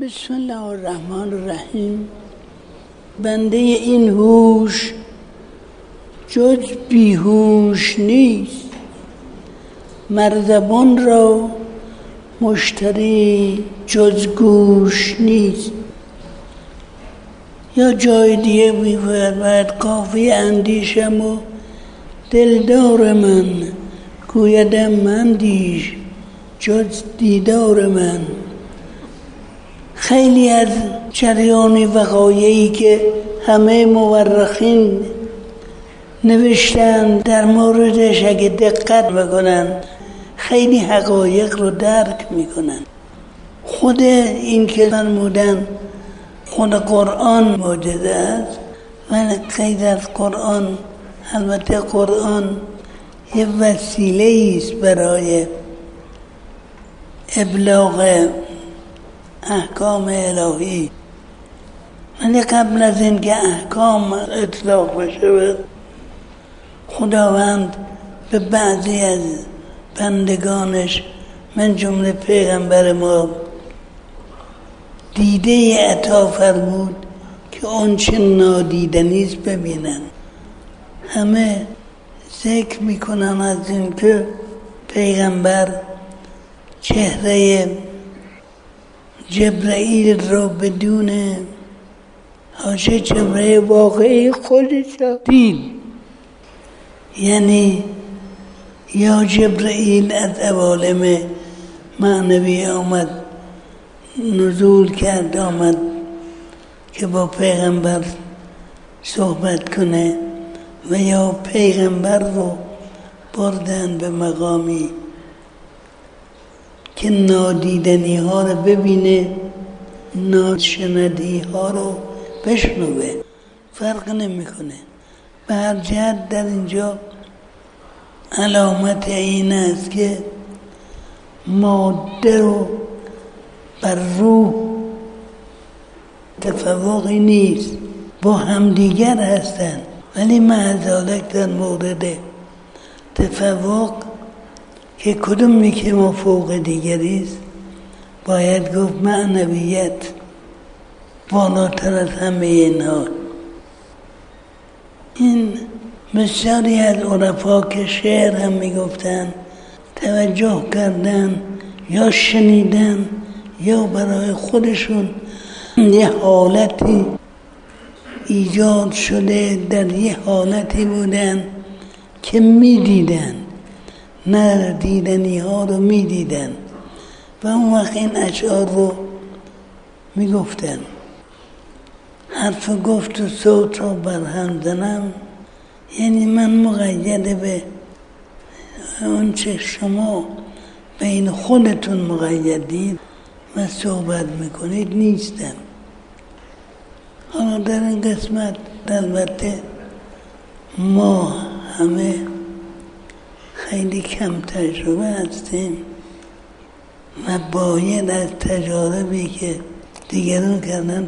بسم الله الرحمن الرحیم. بنده این هوش جز بیهوش نیست، مرزبان را مشتری جز گوش نیست. یا جای دیگه می‌فرماید قافیه اندیشم و دلدار من، گویدم مندیش جز دیدار من. خیلی از جریان وقایعی که همه مورخین نوشتن در موردش اگه دقت بکنن خیلی حقایق رو درک میکنن. خود این که فرمودن خود قرآن معجزه است، ولی غیر از قرآن، البته قرآن یه وسیله است برای ابلاغ احکام الهی، ولی قبل از اینکه احکام اطلاق بشه خداوند به بعضی از بندگانش من جمله پیغمبر ما دیده عطا فرمود که اون چه نادیدنیست ببینن. همه ذکر میکنن از این که پیغمبر چهره جبرائیل را بدون حاشیه چهره واقعی خودش را دید. یعنی یا جبرائیل از عوالم معنوی آمد، نزول کرد، آمد که با پیغمبر صحبت کنه، و یا پیغمبر رو بردن به مقامی که نادیدنی ها رو ببینه، ناشنیدنی ها رو بشنوه. فرق نمیکنه. به هر جهت در اینجا علامت این است که ماده رو بر روح تفاوقی نیست، با همدیگر هستن، ولی معذالک در مورد تفاوق که کدومی که ما فوق دیگریست باید گفت معنویت بالاتر از همه اینها. این بسیاری از عرفا که شعر هم میگفتن توجه کردن یا شنیدن یا برای خودشون یه حالتی ایجاد شده، در یه حالتی بودن که میدیدن، نه دیدنی ها رو میدیدن و اون وقت این اشعار رو میگفتن. حرف گفت و صوت رو برهم زنم، یعنی من مقید به اون چه شما بین خودتون مقیدید و صحبت میکنید نیستم. حالا در این قسمت البته ما همه خیلی کم تجربه هستیم و باید از تجاربی که دیگران کردن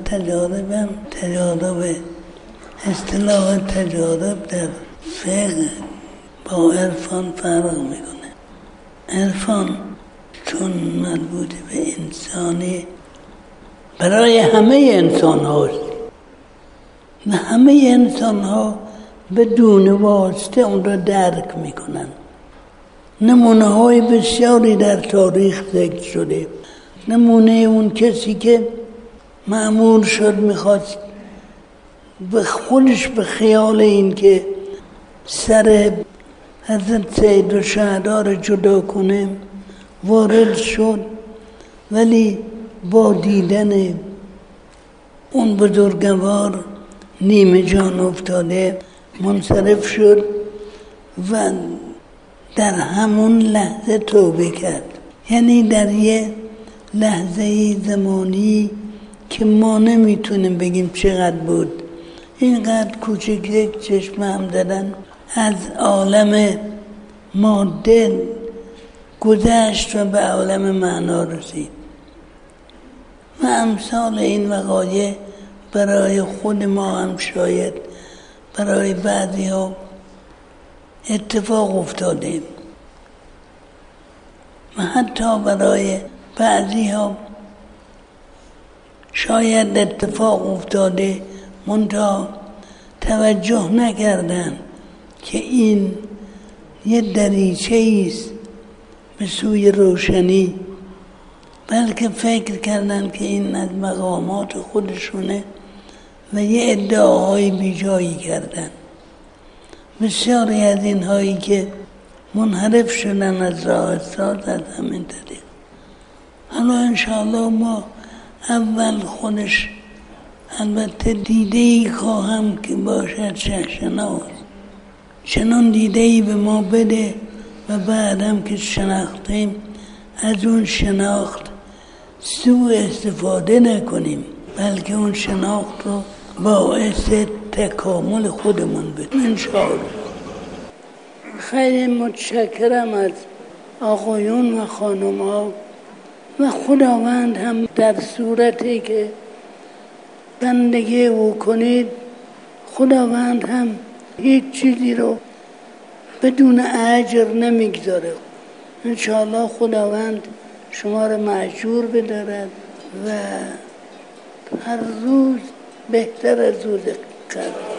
تجارب اصطلاح تجارب در فقه با عرفان فرق میکنه. عرفان چون مربوط به انسانی برای همه انسان هاست و همه انسان ها بدون واسطه اون را درک میکنن. نمونه های بسیاری در تاریخ ذکر شده. نمونه اون کسی که مأمور شد میخواست به خودش به خیال این که سر حضرت سید الشهدا را جدا کنه وارد شد، ولی با دیدن اون بزرگوار نیمه جان افتاده منصرف شد و در همون لحظه توبه کرد. یعنی در یه لحظه زمانی که ما نمیتونیم بگیم چقدر بود، اینقدر کوچک یک چشم هم دادن از عالم ماده گذشت و به عالم معنا رسید. و امثال این وقایع برای خود ما هم شاید برای بعضی ها اتفاق افتاده و حتی برای بعضی ها شاید اتفاق افتاده منتها توجه نکردن که این یه دریچه است به سوی روشنی، بلکه فکر کردن که این از مقامات خودشونه و یه ادعاهای بیجایی کردن. بسیاری از اینهایی که منحرف شدن از راه استاد از همین طریق. حالا انشاءالله ما اول خودش البته دیده‌ای خواهم که باشد شناس، چنان دیده‌ای به ما بده و بعدم که شناختیم از اون شناخت سوء استفاده نکنیم، بلکه اون شناخت رو باعث تکامل خودمون بده انشاءالله. خیلی متشکرم از آقایون و خانم ها و خداوند هم در صورتی که بندگی او کنید، خداوند هم هیچ چیزی رو بدون اجر نمیگذاره. انشاءالله خداوند شما رو مأجور بدارد و هر روز بهتر از روز قبل.